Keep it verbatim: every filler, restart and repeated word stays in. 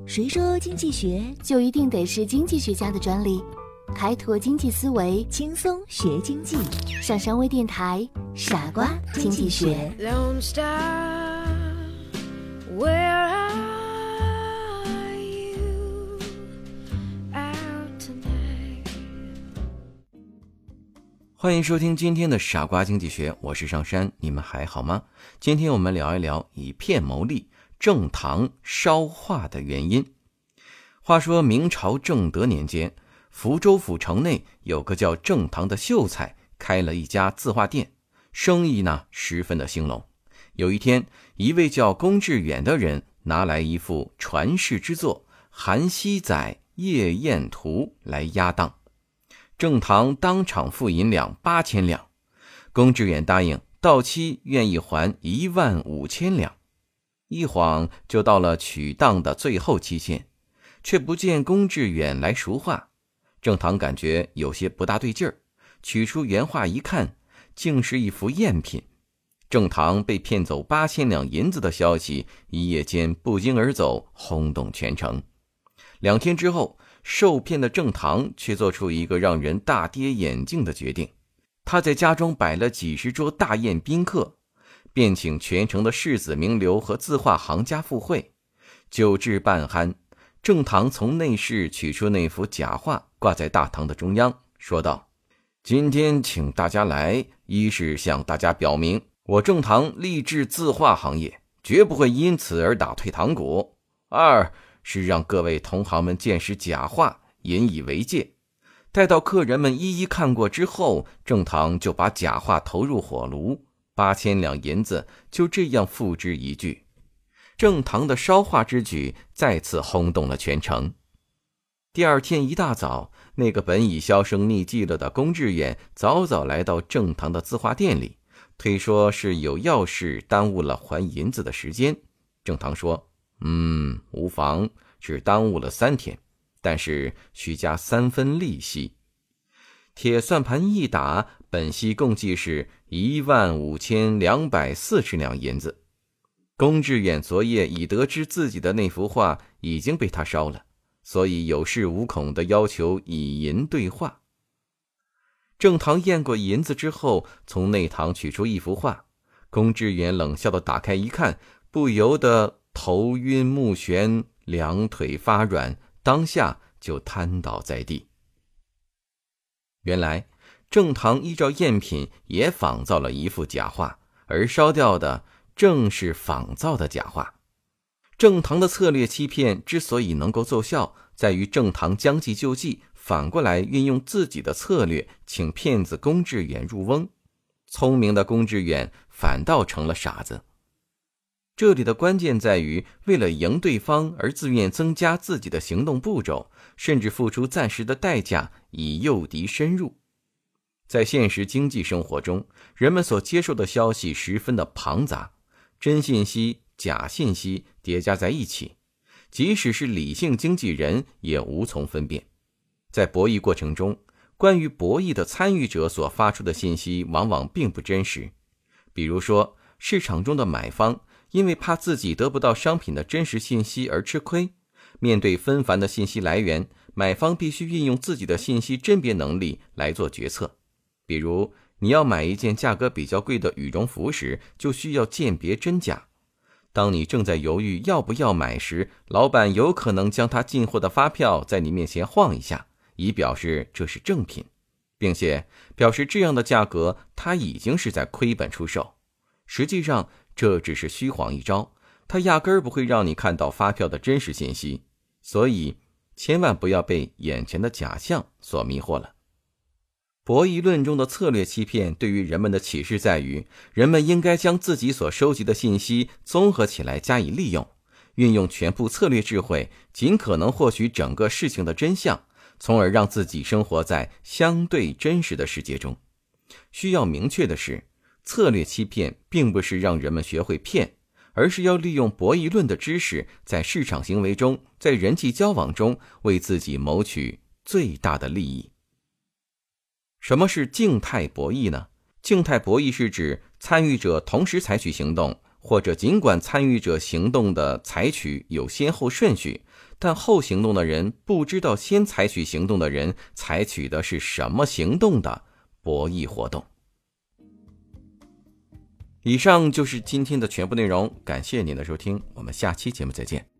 谁说经济学就一定得是经济学家的专利？开拓经济思维， 轻松学经济。 上山微电台，傻瓜经济学。 Lone Star, where are you out tonight? 欢迎收听今天的傻瓜经济学，我是上山，你们还好吗？今天我们聊一聊以骗牟利，正糖烧化的原因。话说明朝正德年间，福州府城内有个叫正堂的秀才开了一家字画店，生意呢十分的兴隆。有一天，一位叫龚致远的人拿来一幅传世之作《韩熙载夜宴图》来押当，正堂当场付银两八千两，龚致远答应到期愿意还一万五千两。一晃就到了取当的最后期限，却不见龚致远来赎画。正堂感觉有些不大对劲儿，取出原画一看，竟是一幅赝品。正堂被骗走八千两银子的消息一夜间不胫而走，轰动全城。两天之后，受骗的正堂却做出一个让人大跌眼镜的决定。他在家中摆了几十桌大宴宾客，便请全城的士子名流和字画行家赴会。酒至半酣，正堂从内室取出那幅假画，挂在大堂的中央，说道：今天请大家来，一是向大家表明我正堂立志字画行业，绝不会因此而打退堂鼓；二是让各位同行们见识假画，引以为戒。待到客人们一一看过之后，正堂就把假画投入火炉，八千两银子就这样付之一炬。正堂的烧画之举再次轰动了全城。第二天一大早，那个本已销声匿迹了的龚致远早早来到正堂的字画店里，推说是有要事耽误了还银子的时间。正堂说：嗯，无妨，只耽误了三天，但是需加三分利息。铁算盘一打，本息共计是一万五千两百四十两银子。龚致远昨夜已得知自己的那幅画已经被他烧了，所以有恃无恐地要求以银兑画。正堂验过银子之后，从内堂取出一幅画，龚致远冷笑地打开一看，不由得头晕目眩，两腿发软，当下就瘫倒在地。原来正堂依照赝品也仿造了一幅假画，而烧掉的正是仿造的假画。正堂的策略欺骗之所以能够奏效，在于正堂将计就计，反过来运用自己的策略，请骗子龚致远入瓮。聪明的龚致远反倒成了傻子。这里的关键在于，为了赢对方而自愿增加自己的行动步骤，甚至付出暂时的代价以诱敌深入。在现实经济生活中，人们所接受的消息十分的庞杂，真信息、假信息叠加在一起，即使是理性经纪人也无从分辨。在博弈过程中，关于博弈的参与者所发出的信息往往并不真实。比如说，市场中的买方因为怕自己得不到商品的真实信息而吃亏，面对纷繁的信息来源，买方必须运用自己的信息甄别能力来做决策。比如，你要买一件价格比较贵的羽绒服时，就需要鉴别真假。当你正在犹豫要不要买时，老板有可能将他进货的发票在你面前晃一下，以表示这是正品，并且表示这样的价格他已经是在亏本出售。实际上这只是虚晃一招，他压根儿不会让你看到发票的真实信息，所以千万不要被眼前的假象所迷惑了。博弈论中的策略欺骗对于人们的启示在于，人们应该将自己所收集的信息综合起来加以利用，运用全部策略智慧，尽可能获取整个事情的真相，从而让自己生活在相对真实的世界中。需要明确的是，策略欺骗并不是让人们学会骗，而是要利用博弈论的知识，在市场行为中，在人际交往中，为自己谋取最大的利益。什么是静态博弈呢？静态博弈是指参与者同时采取行动， 或者尽管参与者行动的采取有先后顺序，但后行动的人不知道先采取行动的人采取的是什么行动的博弈活动。以上就是今天的全部内容，感谢您的收听，我们下期节目再见。